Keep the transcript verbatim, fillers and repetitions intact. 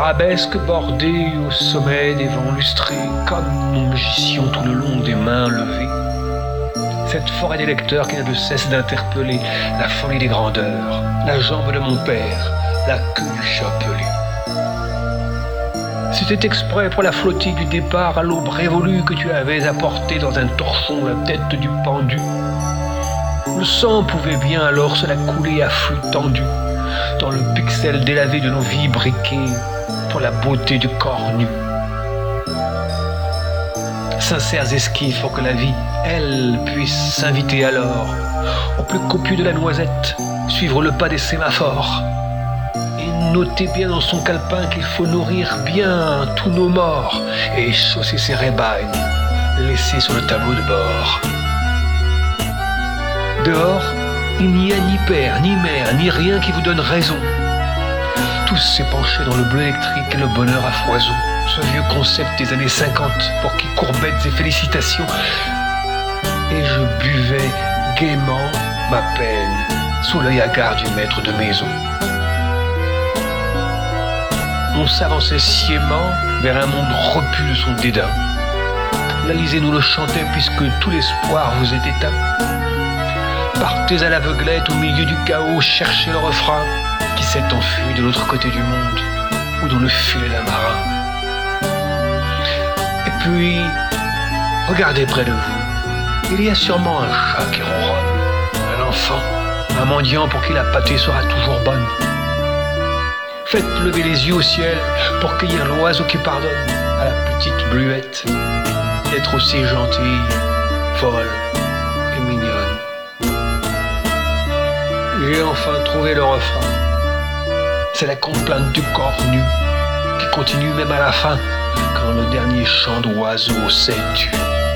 arabesques bordées au sommet des vents lustrés, comme nos magiciens tout le long des mains levées. Cette forêt des lecteurs qui n'a de cesse d'interpeller la folie des grandeurs, la jambe de mon père, la queue du chapelet. C'était exprès pour la flottille du départ à l'aube révolue que tu avais apporté dans un torchon la tête du pendu. Le sang pouvait bien alors se la couler à flux tendu dans le pixel délavé de nos vies briquées pour la beauté du corps nu. Sincères esquives pour que la vie, elle, puisse s'inviter alors au plus copieux de la noisette, suivre le pas des sémaphores et noter bien dans son calepin qu'il faut nourrir bien tous nos morts et chausser ses rébagnes laissés sur le tableau de bord. Dehors, il n'y a ni père, ni mère, ni rien qui vous donne raison. Tous s'épanchaient dans le bleu électrique et le bonheur à foison. Ce vieux concept des années cinquante pour qui courbettes et félicitations. Et je buvais gaiement ma peine sous l'œil hagard du maître de maison. On s'avançait sciemment vers un monde repu de son dédain. L'Alizé nous le chantait puisque tout l'espoir vous est éteint. Partez à l'aveuglette au milieu du chaos, cherchez le refrain qui s'est enfui de l'autre côté du monde ou dans le filet d'un marin. Et puis, regardez près de vous, il y a sûrement un chat qui ronronne, un enfant, un mendiant pour qui la pâtée sera toujours bonne. Faites lever les yeux au ciel pour cueillir l'oiseau qui pardonne à la petite bluette d'être aussi gentille, folle et mignonne. J'ai enfin trouvé le refrain. C'est la complainte du corps nu qui continue même à la fin, quand le dernier chant d'oiseau s'est tu.